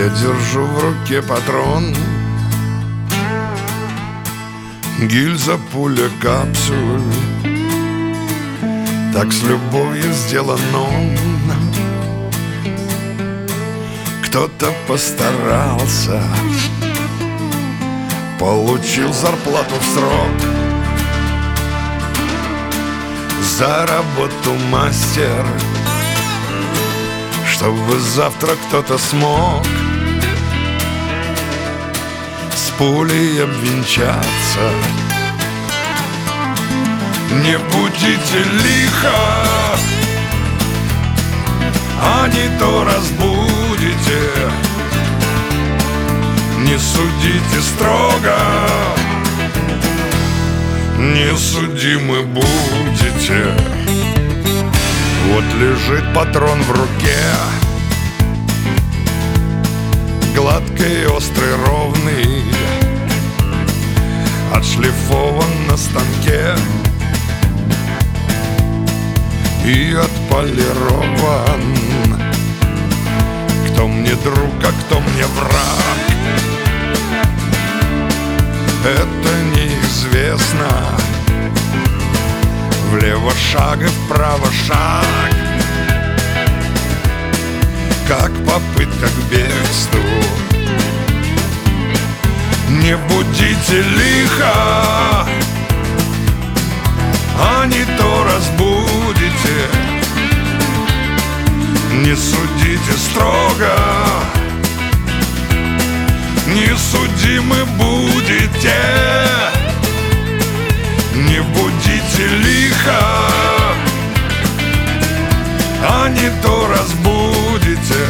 Я держу в руке патрон, гильза, пуля, капсуль. Так с любовью сделан он. Кто-то постарался, получил зарплату в срок. За работу мастер, чтобы завтра кто-то смог с пулей обвенчаться. Не будите лихо, а не то разбудите. Не судите строго, не судимы будете. Вот лежит патрон в руке, гладкий, острый, ровный, отшлифован на станке и отполирован. Кто мне друг, а кто мне враг, это неизвестно. Влево шаг и вправо шаг, как попытка к бегству. Не будите лихо, а не то разбудите. Не судите строго, не судимы будете. Не будите лихо, а не то разбудите.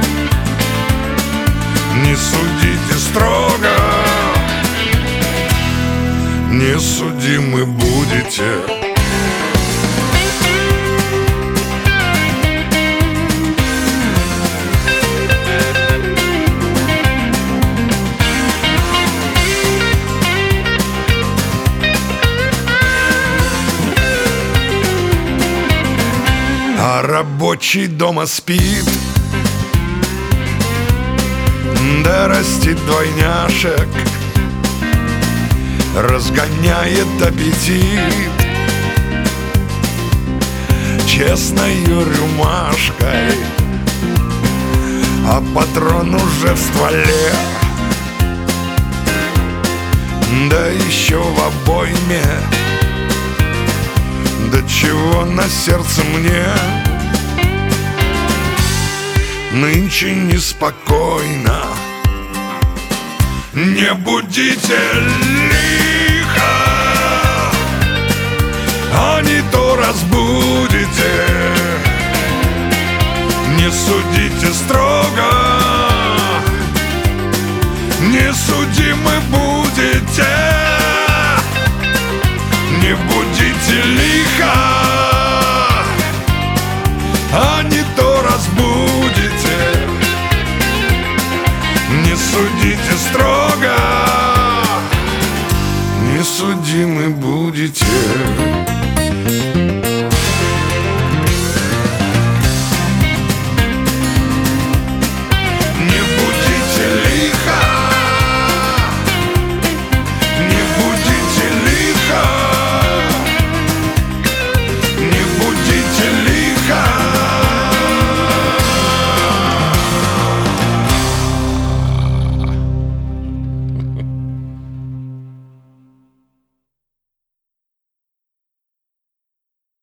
Не судите строго, не судимы будете. А рабочий дома спит, да растит двойняшек, разгоняет аппетит честною рюмашкой. А патрон уже в стволе, да еще в обойме. Да чего на сердце мне нынче неспокойно. Не будите лихо, а не то разбудите. Не судите строго, не судимы будете. Не будите лихо, а не то разбудите. Не судите строго, не судимы будете.